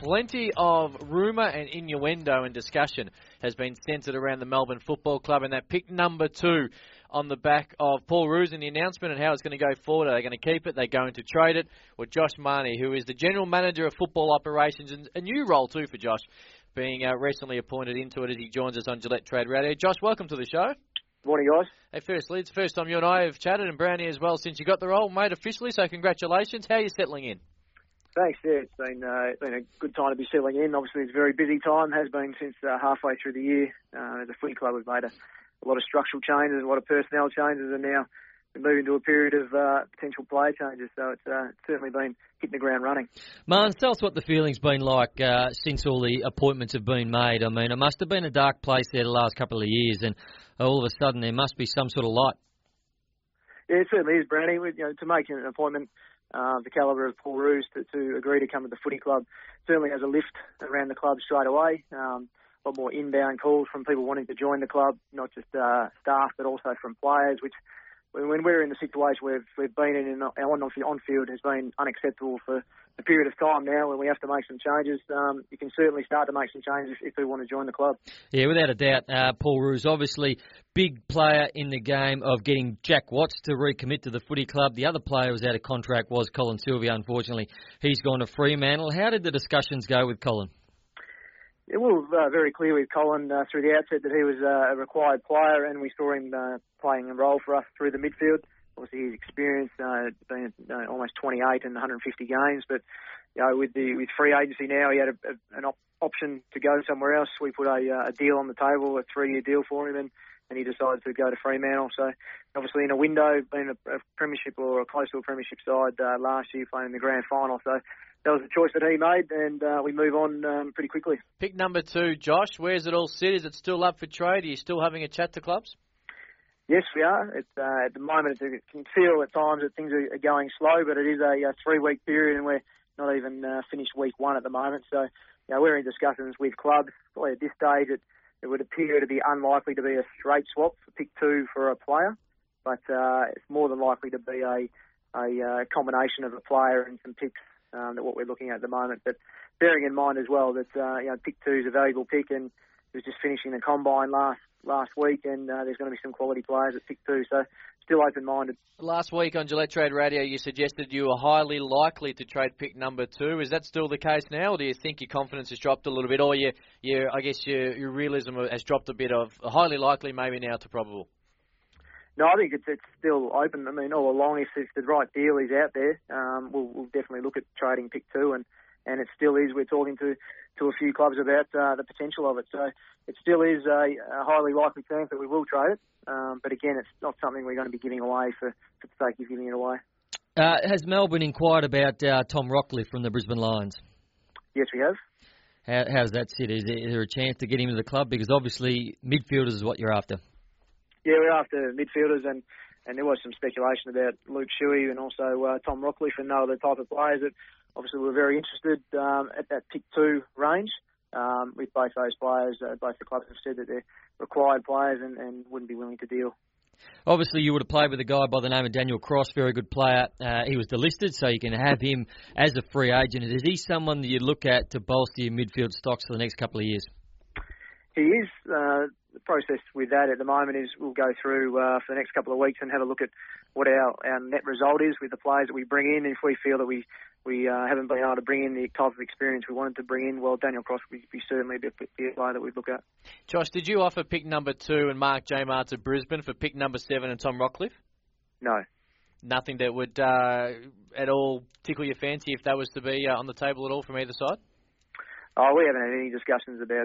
plenty of rumour and innuendo and discussion has been centred around the Melbourne Football Club and that pick number 2 on the back of Paul Roos and the announcement and how it's going to go forward. Are they going to keep it? They're going to trade it? Well, Josh Marnie, who is the General Manager of Football Operations, and a new role too for Josh, being recently appointed into it as he joins us on Gillette Trade Radio. Josh, welcome to the show. Morning, guys. Hey, firstly, it's the first time you and I have chatted, and Brownie as well, since you got the role, mate, officially, so congratulations. How are you settling in? Thanks, yeah. It's been a good time to be settling in. Obviously, it's a very busy time, has been since halfway through the year. As a footy club, we've made a lot of structural changes, a lot of personnel changes, and now we're moving to a period of potential player changes, so it's certainly been hitting the ground running. Marnes, tell us what the feeling's been like since all the appointments have been made. I mean, it must have been a dark place there the last couple of years, and all of a sudden there must be some sort of light. Yeah, it certainly is, Brownie. To make an appointment the calibre of Paul Roos to agree to come to the footy club certainly has a lift around the club straight away. A lot more inbound calls from people wanting to join the club, not just staff but also from players, which when we're in the situation we've been in on-field has been unacceptable for a period of time now. When we have to make some changes, you can certainly start to make some changes if we want to join the club. Yeah, without a doubt, Paul Roos, obviously big player in the game of getting Jack Watts to recommit to the footy club. The other player who was out of contract was Colin Sylvia. Unfortunately, he's gone to Fremantle. How did the discussions go with Colin? It was very clear with Colin through the outset that he was a required player, and we saw him playing a role for us through the midfield. Obviously, his experience been almost 28 and 150 games, but with free agency now, he had an option to go somewhere else. We put a deal on the table, a 3-year deal for him, and he decided to go to Fremantle. So, obviously, in a window, being a premiership or close to a premiership side last year, playing in the grand final. So that was the choice that he made, and we move on pretty quickly. Pick number 2, Josh. Where's it all sit? Is it still up for trade? Are you still having a chat to clubs? Yes, we are. At the moment, it can feel at times that things are going slow, but it is a 3-week period, and we're not even finished week 1 at the moment. So, we're in discussions with clubs. Probably at this stage, it would appear to be unlikely to be a straight swap for pick 2 for a player, but it's more than likely to be a combination of a player and some picks that what we're looking at the moment. But bearing in mind as well that pick 2 is a valuable pick, and he was just finishing the combine last week, and there's going to be some quality players at pick 2, so still open-minded. Last week on Gillette Trade Radio, you suggested you were highly likely to trade pick number 2. Is that still the case now, or do you think your confidence has dropped a little bit, or I guess your realism has dropped a bit of highly likely maybe now to probable? No, I think it's still open. I mean, all along, if the right deal is out there, we'll definitely look at trading pick 2, and it still is. We're talking to a few clubs about the potential of it. So it still is a highly likely chance that we will trade it. But again, it's not something we're going to be giving away for the sake of giving it away. Has Melbourne inquired about Tom Rockliff from the Brisbane Lions? Yes, we have. How does that sit? Is there a chance to get him to the club? Because obviously midfielders is what you're after. Yeah, we're after midfielders, and there was some speculation about Luke Shuey and also Tom Rockliff, and they were the type of players that obviously were very interested at that pick 2 range. With both those players, both the clubs have said that they're required players and wouldn't be willing to deal. Obviously, you would have played with a guy by the name of Daniel Cross, very good player. He was delisted, so you can have him as a free agent. Is he someone that you look at to bolster your midfield stocks for the next couple of years? He is. The process with that at the moment is we'll go through for the next couple of weeks and have a look at what our net result is with the players that we bring in. If we feel that we haven't been able to bring in the type of experience we wanted to bring in, well, Daniel Cross would be certainly be a player that we'd look at. Josh, did you offer pick number 2 and Mark Jamar to Brisbane for pick number 7 and Tom Rockliff? No. Nothing that would at all tickle your fancy if that was to be on the table at all from either side? Oh, we haven't had any discussions about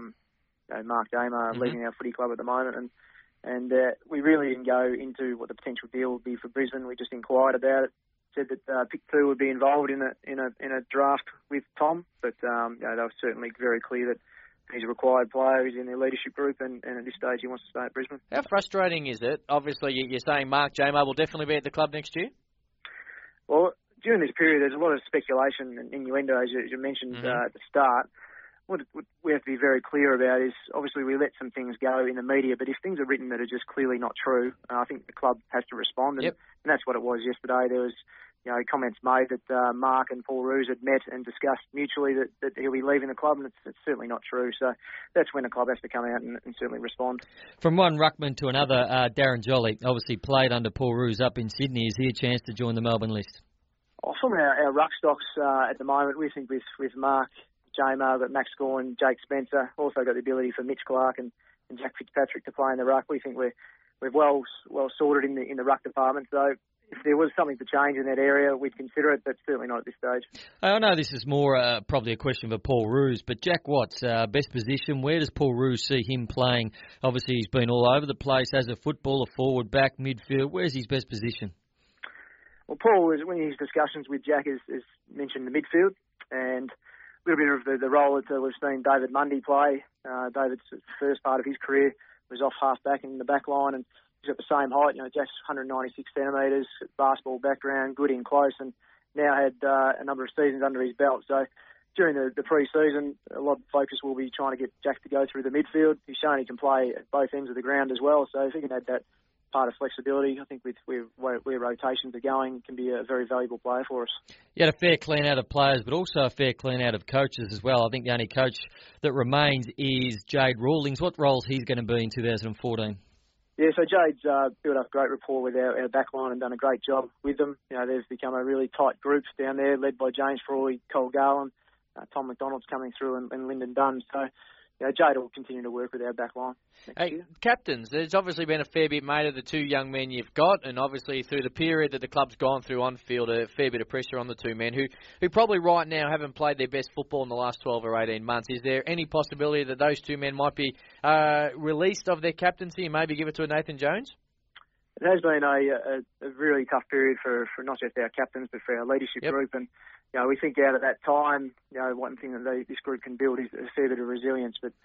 Mark Jamar leaving our footy club at the moment, and we really didn't go into what the potential deal would be for Brisbane. We just inquired about it, said that pick 2 would be involved in a draft with Tom, but they were certainly very clear that he's a required player. He's in their leadership group, and at this stage he wants to stay at Brisbane. How frustrating is it? Obviously, you're saying Mark Jamar will definitely be at the club next year? Well, during this period, there's a lot of speculation and innuendo, as you mentioned at the start. What we have to be very clear about is, obviously, we let some things go in the media, but if things are written that are just clearly not true, I think the club has to respond, and that's what it was yesterday. There was comments made that Mark and Paul Roos had met and discussed mutually that he'll be leaving the club, and it's certainly not true. So that's when the club has to come out and certainly respond. From one ruckman to another, Darren Jolly obviously played under Paul Roos up in Sydney. Is he a chance to join the Melbourne list? From our ruck stocks at the moment, we think with Mark, J-Mo, but Max Gawn, Jake Spencer, also got the ability for Mitch Clark and Jack Fitzpatrick to play in the ruck. We think we're well sorted in the ruck department. So if there was something to change in that area, we'd consider it, but certainly not at this stage. I know this is more probably a question for Paul Roos, but Jack Watts, best position, where does Paul Roos see him playing? Obviously, he's been all over the place as a footballer, forward, back, midfield. Where's his best position? Well, Paul, when his discussions with Jack, has mentioned the midfield, and a little bit of the role that we've seen David Mundy play. David's first part of his career was off half-back in the back line, and he's got the same height. Jack's 196 centimetres, basketball background, good in close, and now had a number of seasons under his belt. So during the pre-season, a lot of focus will be trying to get Jack to go through the midfield. He's shown he can play at both ends of the ground as well, so if he can add that part of flexibility, I think with where rotations are going, can be a very valuable player for us. You had a fair clean out of players, but also a fair clean out of coaches as well. I think the only coach that remains is Jade Rawlings. What roles he's going to be in 2014? Yeah, so Jade's built up great rapport with our backline and done a great job with them. They've become a really tight group down there, led by James Frawley, Cole Garland, Tom McDonald's coming through, and Lyndon Dunn. So Jade will continue to work with our backline. Hey, captains, there's obviously been a fair bit made of the two young men you've got, and obviously through the period that the club's gone through on field, a fair bit of pressure on the two men who probably right now haven't played their best football in the last 12 or 18 months. Is there any possibility that those two men might be released of their captaincy and maybe give it to a Nathan Jones? It has been a really tough period for not just our captains, but for our leadership group. And we think out of that time, one thing that this group can build is a fair bit of resilience. But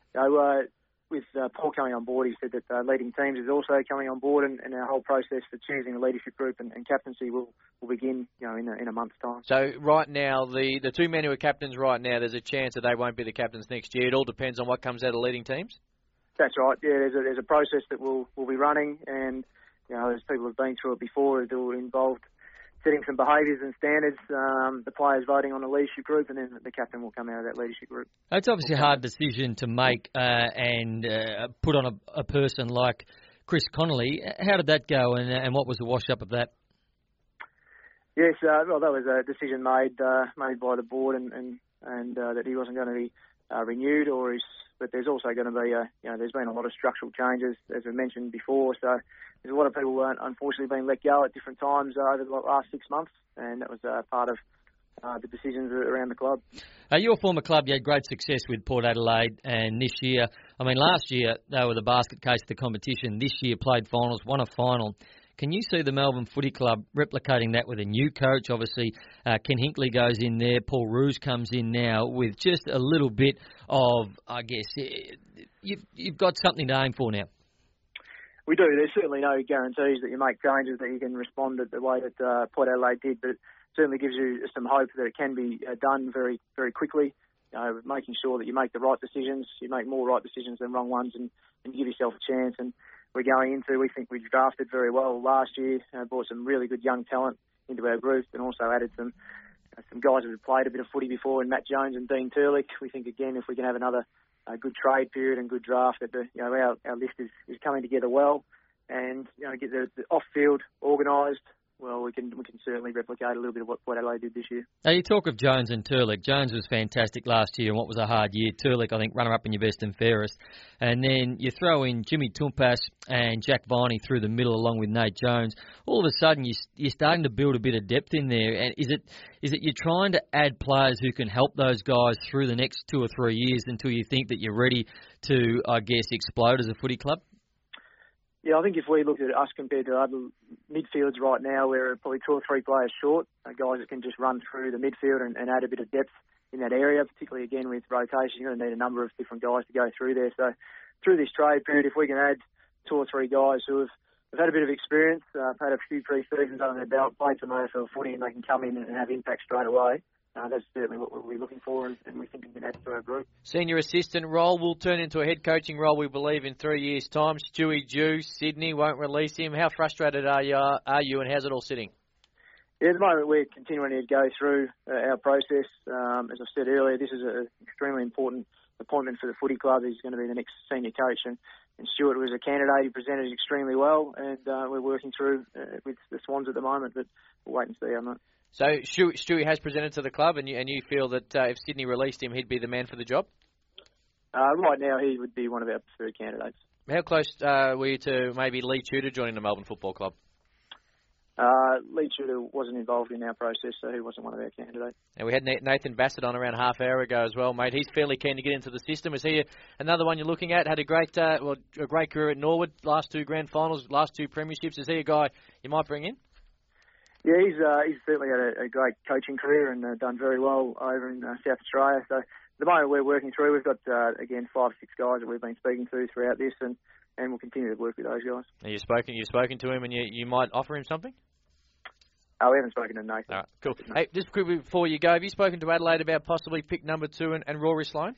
with Paul coming on board, he said that leading teams is also coming on board, and our whole process for choosing a leadership group and captaincy will begin in a month's time. So right now, the two men who are captains right now, there's a chance that they won't be the captains next year. It all depends on what comes out of leading teams? That's right. Yeah, there's a process that we'll be running, and as people have been through it before, it will involve setting some behaviours and standards, the players voting on the leadership group, and then the captain will come out of that leadership group. It's obviously a hard decision to make and put on a person like Chris Connolly. How did that go, and what was the wash-up of that? Yes, well, that was a decision made by the board, and that he wasn't going to be renewed, but there's also going to be there's been a lot of structural changes, as we mentioned before, so there's a lot of people unfortunately being let go at different times over the last 6 months, and that was part of the decisions around the club. Your former club, you had great success with Port Adelaide, and this year, last year they were the basket case of the competition. This year played finals, won a final. Can you see the Melbourne Footy Club replicating that with a new coach? Obviously, Ken Hinkley goes in there. Paul Roos comes in now with just a little bit of, I guess, you've got something to aim for now. We do. There's certainly no guarantees that you make changes that you can respond the way that Port Adelaide did, but it certainly gives you some hope that it can be done very, very quickly. Making sure that you make the right decisions, you make more right decisions than wrong ones, and give yourself a chance. And we're going into, we think we drafted very well last year, brought some really good young talent into our group, and also added some guys that have played a bit of footy before, in Matt Jones and Dean Turlick. We think, again, if we can have another good trade period and good draft, that our list is coming together well, and get the off-field organised. Well, we can certainly replicate a little bit of what Port Adelaide did this year. Now, you talk of Jones and Turlick. Jones was fantastic last year, and what was a hard year. Turlick, I think, runner-up in your best and fairest. And then you throw in Jimmy Tumpas and Jack Viney through the middle along with Nate Jones. All of a sudden, you're starting to build a bit of depth in there. And is it you're trying to add players who can help those guys through the next 2 or 3 years until you think that you're ready to, I guess, explode as a footy club? Yeah, I think if we look at us compared to other midfields right now, we're probably 2 or 3 players short, guys that can just run through the midfield and add a bit of depth in that area, particularly, again, with rotation. You're going to need a number of different guys to go through there. So through this trade period, if we can add 2 or 3 guys who have had a bit of experience, had a few pre-seasons under their belt, played some AFL footy, and they can come in and have impact straight away, that's certainly what we'll be looking for, and we think we can add to our group. Senior assistant role will turn into a head coaching role, we believe, in 3 years' time. Stewie Dew, Sydney won't release him. How frustrated are you, and how's it all sitting? Yeah, at the moment we're continuing to go through our process. As I said earlier, this is an extremely important appointment for the footy club. He's going to be the next senior coach, and Stuart was a candidate. He presented extremely well, and we're working through with the Swans at the moment, but we'll wait and see on that. So Stewie has presented to the club, and you feel that if Sydney released him, he'd be the man for the job? Right now, he would be one of our preferred candidates. How close were you to maybe Lee Tudor joining the Melbourne Football Club? Lee Tudor wasn't involved in our process, so he wasn't one of our candidates. And we had Nathan Bassett on around half hour ago as well, mate. He's fairly keen to get into the system. Is he another one you're looking at? Had a great career at Norwood, last 2 grand finals, last 2 premierships. Is he a guy you might bring in? Yeah, he's certainly had a great coaching career and done very well over in South Australia. So at the moment we're working through. We've got, again, 5 or 6 guys that we've been speaking to throughout this, and we'll continue to work with those guys. Now you've spoken to him, and you might offer him something? Oh, we haven't spoken to Nathan. All right, cool. No. Hey, just quickly before you go, have you spoken to Adelaide about possibly pick number 2 and Rory Sloane?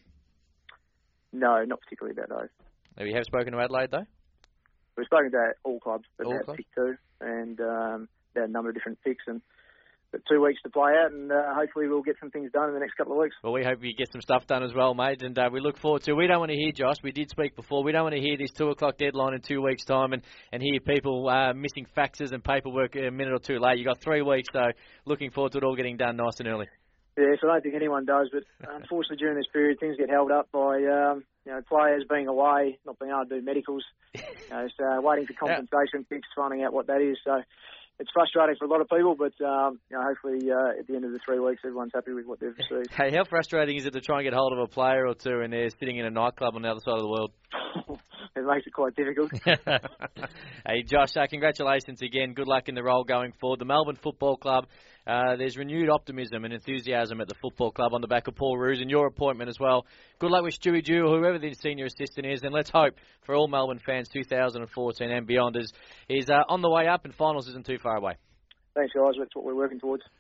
No, not particularly about those. You have spoken to Adelaide, though? We've spoken to all clubs about clubs? pick 2, and about a number of different picks, and got 2 weeks to play out, and hopefully we'll get some things done in the next couple of weeks. Well, we hope you get some stuff done as well, mate, and we look forward to it. We don't want to hear, Josh, we did speak before, we don't want to hear this 2 o'clock deadline in 2 weeks' time and hear people missing faxes and paperwork a minute or 2 late. You've got 3 weeks, so looking forward to it all getting done nice and early. Yeah, so I don't think anyone does, but unfortunately during this period things get held up by players being away, not being able to do medicals, so waiting for compensation picks, finding out what that is. So it's frustrating for a lot of people, but hopefully at the end of the 3 weeks everyone's happy with what they've received. Hey, how frustrating is it to try and get hold of a player or two and they're sitting in a nightclub on the other side of the world? It makes it quite difficult. Hey, Josh, congratulations again. Good luck in the role going forward. The Melbourne Football Club, there's renewed optimism and enthusiasm at the football club on the back of Paul Roos and your appointment as well. Good luck with Stewie Dew or whoever the senior assistant is, and let's hope for all Melbourne fans 2014 and beyond is on the way up and finals isn't too far away. Thanks, guys. That's what we're working towards.